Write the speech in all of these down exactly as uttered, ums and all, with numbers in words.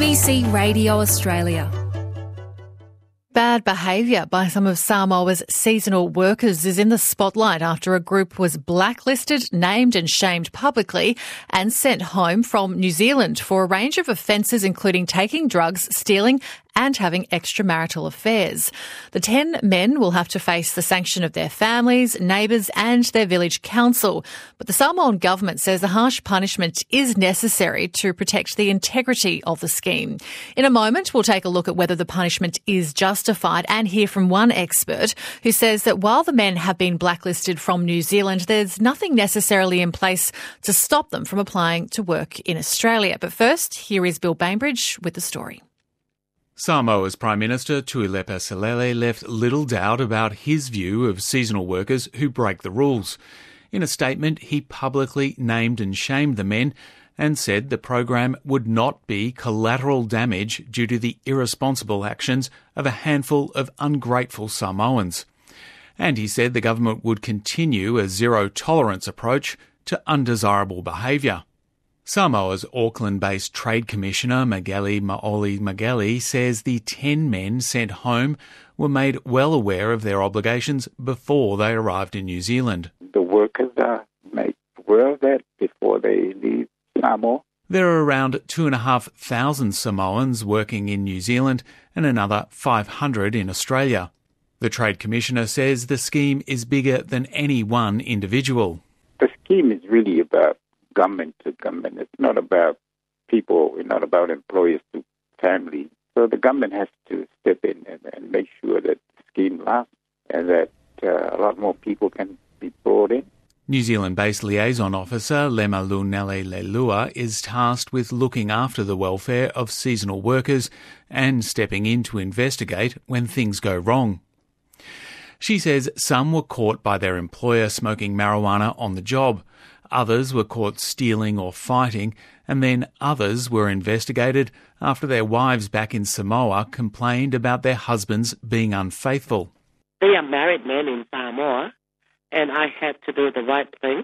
B C Radio Australia. Bad behaviour by some of Samoa's seasonal workers is in the spotlight after a group was blacklisted, named and shamed publicly and sent home from New Zealand for a range of offences including taking drugs, stealing and having extramarital affairs. The ten men will have to face the sanction of their families, neighbours and their village council. But the Samoan government says the harsh punishment is necessary to protect the integrity of the scheme. In a moment, we'll take a look at whether the punishment is justified and hear from one expert who says that while the men have been blacklisted from New Zealand, there's nothing necessarily in place to stop them from applying to work in Australia. But first, here is Bill Bainbridge with the story. Samoa's Prime Minister Tuilepa Selele left little doubt about his view of seasonal workers who break the rules. In a statement, he publicly named and shamed the men and said the program would not be collateral damage due to the irresponsible actions of a handful of ungrateful Samoans. And he said the government would continue a zero-tolerance approach to undesirable behaviour. Samoa's Auckland-based Trade Commissioner Magali Maoli Magali says the ten men sent home were made well aware of their obligations before they arrived in New Zealand. The workers are made aware of that before they leave Samoa. There are around two and a half thousand Samoans working in New Zealand and another five hundred in Australia. The Trade Commissioner says the scheme is bigger than any one individual. The scheme is really about government to government. It's not about people, it's not about employers to families. So the government has to step in and, and make sure that the scheme lasts and that uh, a lot more people can be brought in. New Zealand-based liaison officer Lemalu Nele Lelua is tasked with looking after the welfare of seasonal workers and stepping in to investigate when things go wrong. She says some were caught by their employer smoking marijuana on the job. Others were caught stealing or fighting, and then others were investigated after their wives back in Samoa complained about their husbands being unfaithful. They are married men in Samoa, and I had to do the right thing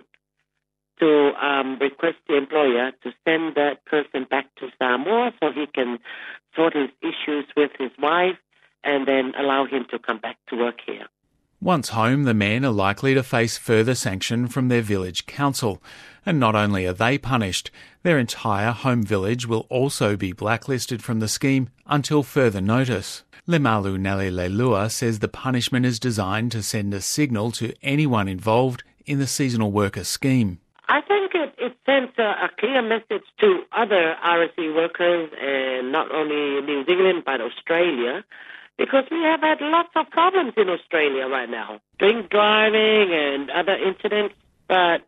to um, request the employer to send that person back to Samoa so he can sort his issues with his wife and then allow him to come back to work here. Once home, the men are likely to face further sanction from their village council. And not only are they punished, their entire home village will also be blacklisted from the scheme until further notice. Lemalu Nele Lelua says the punishment is designed to send a signal to anyone involved in the seasonal worker scheme. I think it, it sends a, a clear message to other R S E workers, and not only New Zealand but Australia, because we have had lots of problems in Australia right now, drink driving and other incidents. But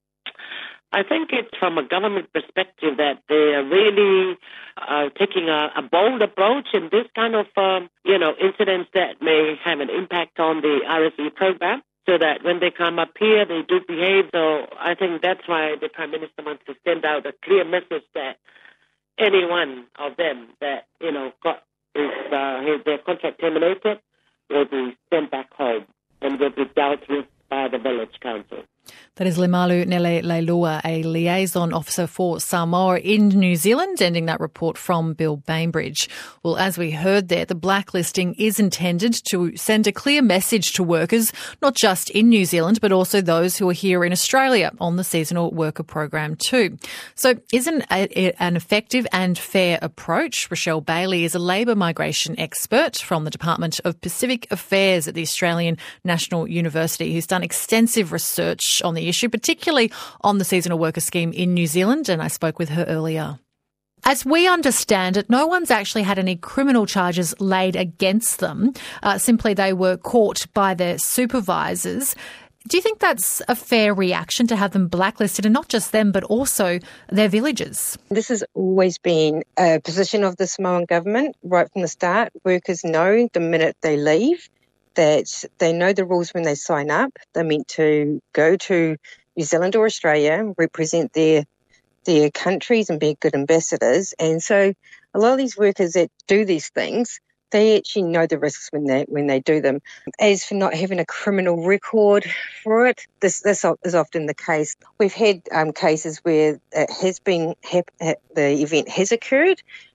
I think it's from a government perspective that they are really uh, taking a, a bold approach in this kind of, um, you know, incidents that may have an impact on the R S E program, so that when they come up here, they do behave. So I think that's why the Prime Minister wants to send out a clear message that any one of them that, you know, got If uh, their contract terminated, will be sent back home and will be dealt with by the village council. That is Lemalu Nele Leilua, a liaison officer for Samoa in New Zealand, ending that report from Bill Bainbridge. Well, as we heard there, the blacklisting is intended to send a clear message to workers, not just in New Zealand, but also those who are here in Australia on the seasonal worker program too. So isn't it an effective and fair approach? Rochelle Bailey is a labour migration expert from the Department of Pacific Affairs at the Australian National University, who's done extensive research on the issue, particularly on the seasonal worker scheme in New Zealand, and I spoke with her earlier. As we understand it, no one's actually had any criminal charges laid against them. Uh, simply they were caught by their supervisors. Do you think that's a fair reaction to have them blacklisted, and not just them, but also their villages? This has always been a position of the Samoan government right from the start. Workers know the minute they leave that they know the rules when they sign up. They're meant to go to New Zealand or Australia, represent their their countries and be good ambassadors. And so a lot of these workers that do these things, they actually know the risks when they when they do them. As for not having a criminal record for it, this this is often the case. We've had um, cases where it has been hap- the event has occurred,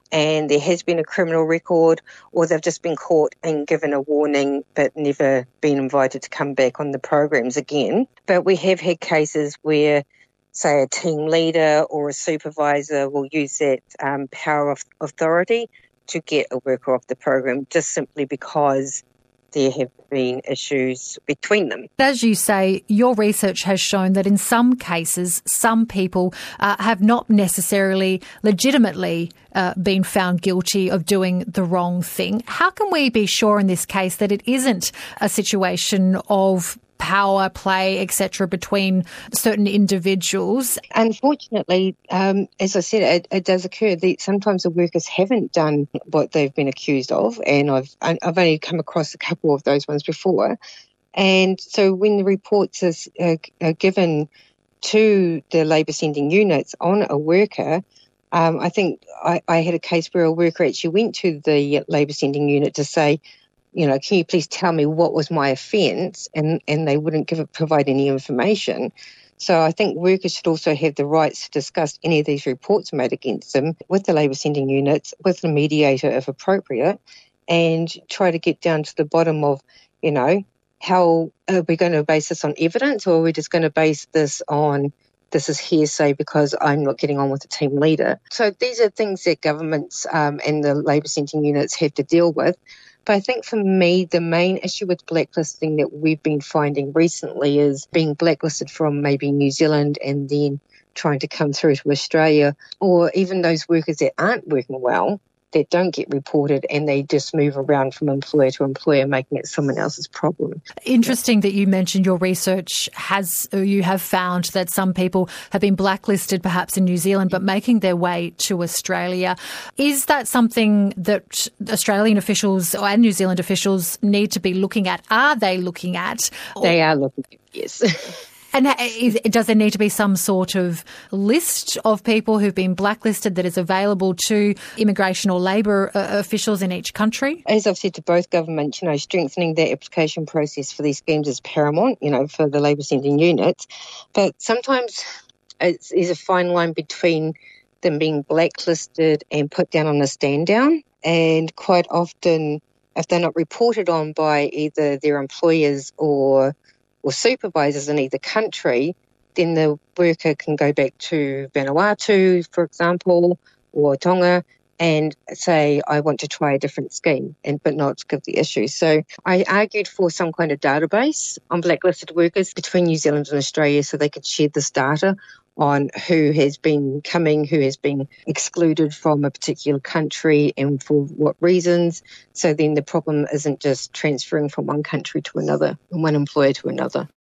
and there has been a criminal record, or they've just been caught and given a warning but never been invited to come back on the programs again. But we have had cases where, say, a team leader or a supervisor will use that um, power of authority to get a worker off the program just simply because there have been issues between them. As you say, your research has shown that in some cases, some people uh, have not necessarily legitimately uh, been found guilty of doing the wrong thing. How can we be sure in this case that it isn't a situation of power play, et cetera, between certain individuals? Unfortunately, um, as I said, it, it does occur that sometimes the workers haven't done what they've been accused of, and I've I've only come across a couple of those ones before. And so when the reports are, uh, are given to the labour sending units on a worker, um, I think I, I had a case where a worker actually went to the labour sending unit to say, you know, can you please tell me what was my offence? And, and they wouldn't give it, provide any information. So I think workers should also have the rights to discuss any of these reports made against them with the labour sending units, with the mediator if appropriate, and try to get down to the bottom of, you know, how are we going to base this on evidence, or are we just going to base this on this is hearsay because I'm not getting on with the team leader? So these are things that governments um, and the labour sending units have to deal with. But I think for me, the main issue with blacklisting that we've been finding recently is being blacklisted from maybe New Zealand and then trying to come through to Australia, or even those workers that aren't working well, that don't get reported, and they just move around from employer to employer, making it someone else's problem. Interesting that you mentioned your research has, you have found that some people have been blacklisted perhaps in New Zealand but making their way to Australia. Is that something that Australian officials and New Zealand officials need to be looking at? Are they looking at? They are looking at, yes. And is, does there need to be some sort of list of people who've been blacklisted that is available to immigration or labour uh, officials in each country? As I've said to both governments, you know, strengthening the application process for these schemes is paramount, you know, for the labour sending units. But sometimes it's, there's a fine line between them being blacklisted and put down on a stand down. And quite often, if they're not reported on by either their employers or or supervisors in either country, then the worker can go back to Vanuatu, for example, or Tonga, and say, I want to try a different scheme, and but not give the issue. So I argued for some kind of database on blacklisted workers between New Zealand and Australia so they could share this data on who has been coming, who has been excluded from a particular country and for what reasons. So then the problem isn't just transferring from one country to another, from one employer to another.